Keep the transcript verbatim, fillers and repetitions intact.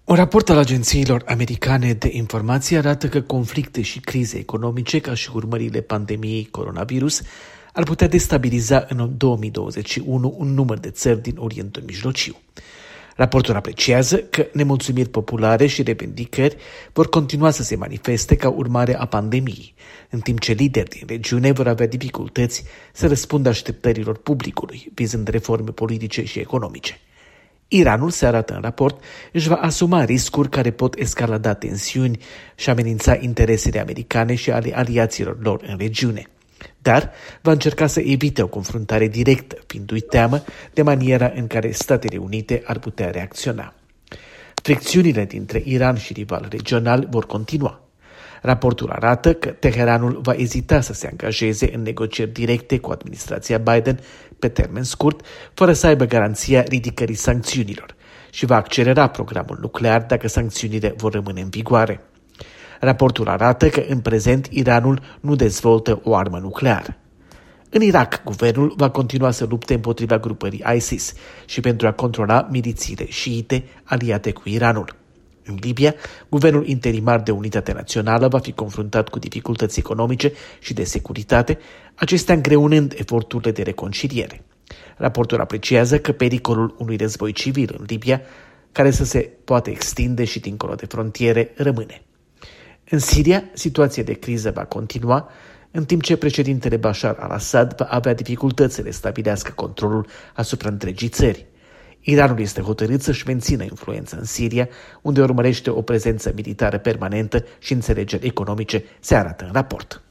Un raport al agențiilor americane de informație arată că conflicte și crize economice, ca și urmările pandemiei coronavirus, ar putea destabiliza în două mii douăzeci și unu un număr de țări din Orientul Mijlociu. Raportul apreciază că nemulțumiri populare și revendicări vor continua să se manifeste ca urmare a pandemiei, în timp ce lideri din regiune vor avea dificultăți să răspundă așteptărilor publicului, vizând reforme politice și economice. Iranul, se arată în raport, își va asuma riscuri care pot escalada tensiuni și amenința interesele americane și ale aliaților lor în regiune. Dar va încerca să evite o confruntare directă, fiindu-i teamă de maniera în care Statele Unite ar putea reacționa. Fricțiunile dintre Iran și rival regional vor continua. Raportul arată că Teheranul va ezita să se angajeze în negocieri directe cu administrația Biden pe termen scurt, fără să aibă garanția ridicării sancțiunilor, și va accelera programul nuclear dacă sancțiunile vor rămâne în vigoare. Raportul arată că în prezent Iranul nu dezvoltă o armă nucleară. În Irak, guvernul va continua să lupte împotriva grupării ISIS și pentru a controla milițiile șiite aliate cu Iranul. În Libia, guvernul interimar de unitate națională va fi confruntat cu dificultăți economice și de securitate, acestea îngreunând eforturile de reconciliere. Raportul apreciază că pericolul unui război civil în Libia, care să se poate extinde și dincolo de frontiere, rămâne. În Siria, situația de criză va continua, în timp ce președintele Bashar al-Assad va avea dificultăți să restabilească controlul asupra întregii țări. Iranul este hotărât să-și mențină influența în Siria, unde urmărește o prezență militară permanentă și înțelegeri economice, se arată în raport.